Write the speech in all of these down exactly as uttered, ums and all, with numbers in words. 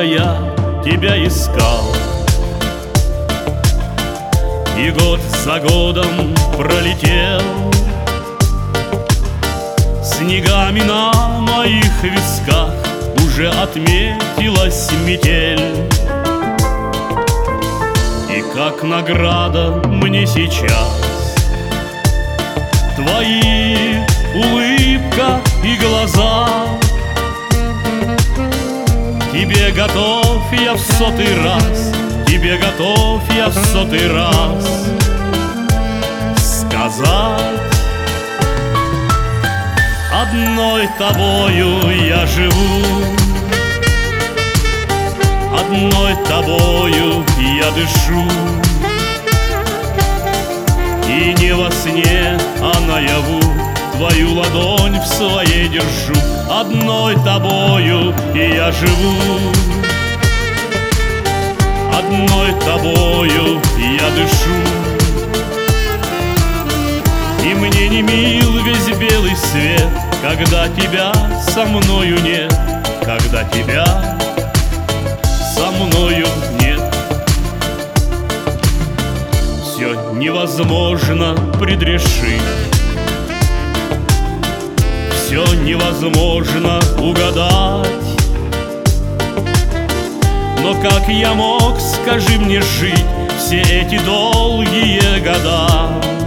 долго я тебя искал, и год за годом пролетел. Снегами на моих висках уже отметилась метель. И как награда мне сейчас твои улыбка и глаза. Тебе готов я в сотый раз, тебе готов я в сотый раз сказать: одной тобою я живу, одной тобою я дышу. И не во сне, а наяву твою ладонь в своей держу. Одной тобою я живу, одной тобою я дышу. И мне не мил весь белый свет, когда тебя со мною нет, когда тебя со мною нет. Все невозможно предрешить, все невозможно угадать. Но как я мог, скажи мне, жить все эти долгие года?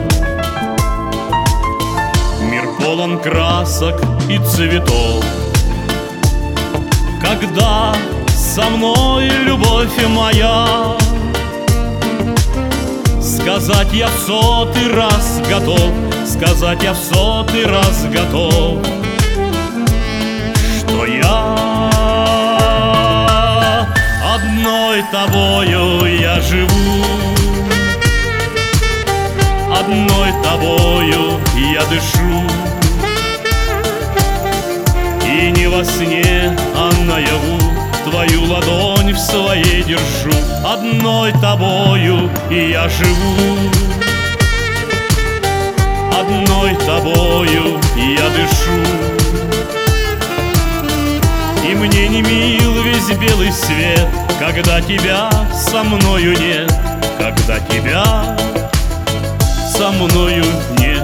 Мир полон красок и цветов, когда со мной любовь моя. Сказать я в сотый раз готов, сказать я в сотый раз готов, что я одной тобою я живу, одной тобою я дышу. И не во сне, а наяву твою ладонь в своей держу. Одной тобою я живу, одной тобою я дышу. И мне не мил весь белый свет, когда тебя со мною нет, когда тебя со мною нет.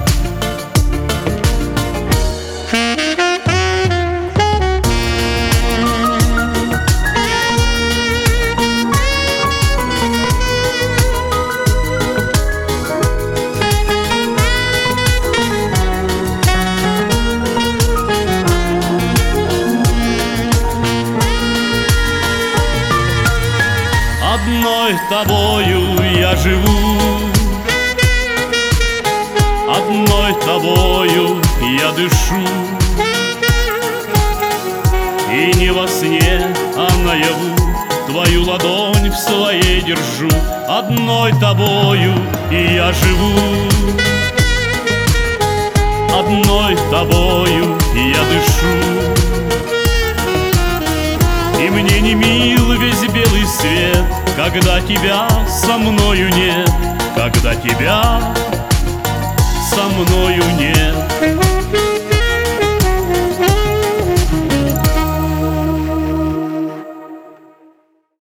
Одной тобою я живу, одной тобою я дышу. И не во сне, а наяву твою ладонь в своей держу. Одной тобою я живу, одной тобою я дышу. И мне не мил весь белый свет, когда тебя со мною нет, когда тебя со мною нет.